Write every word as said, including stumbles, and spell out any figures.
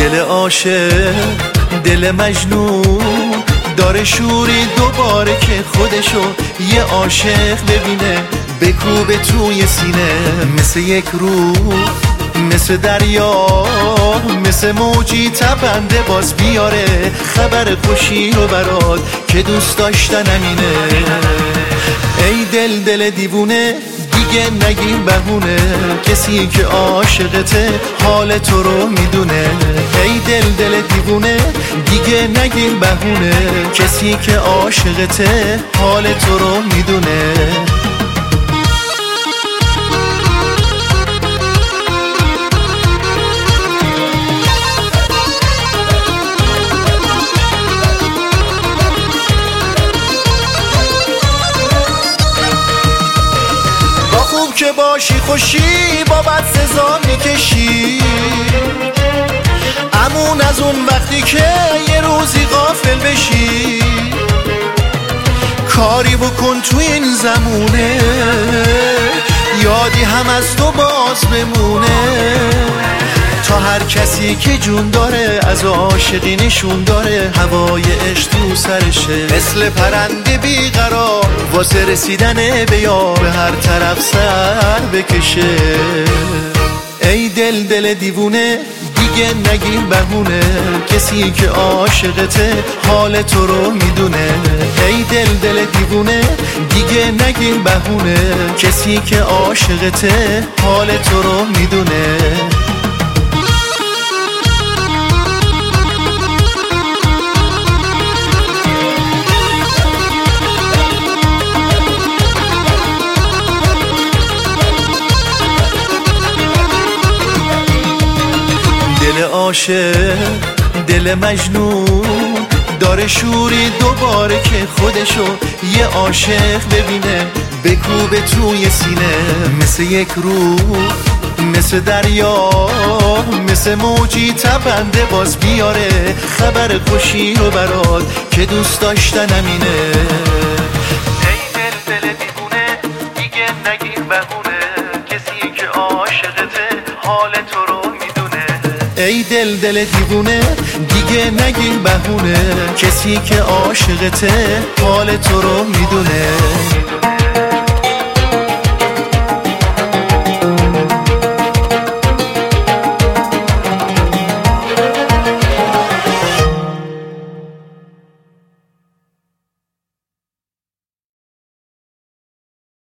دل عاشق دل مجنون داره شوری دوباره که خودشو یه عاشق ببینه بکوبه توی سینه، مثل یک روح مثل دریا مثل موجی تپنده باز بیاره خبر خوشی رو برات که دوست داشتن همینه. ای دل دل دیوونه دیگه نگی بهونه، کسی که عاشقته حال تو رو میدونه. ای دل دل دیوونه دیگه نگی بهونه، کسی که عاشقته حال تو رو میدونه. که باشی خوشی با بد سزا میکشی، امون از اون وقتی که یه روزی غافل بشی. کاری بکن تو این زمونه یادی هم از تو باز بمونه، تا هر کسی که جون داره از عاشقی نشون داره هوای عشق تو سرشه، مثل پرنده بیقرار واسه رسیدن به یار به هر طرف سر بکشه. ای دل دل دیوونه دیگه نگی بهونه، کسی که عاشقته حال تو رو میدونه. ای دل دل دیوونه دیگه نگی بهونه، کسی که عاشقته حال تو رو میدونه. دل عاشق دل مجنون داره شوری دوباره که خودشو یه عاشق ببینه بکوبه توی سینه، مثل یک روح مثل دریا مثل موجی تپنده باز بیاره خبر خوشی رو برات که دوست داشتن همینه. ای دل دل دیوونه دیگه نگی بهونه، کسی که عاشقته حال تو رو میدونه. ای دل دل دیوونه دیگه نگی بهونه، کسی که عاشقته حال تو رو میدونه.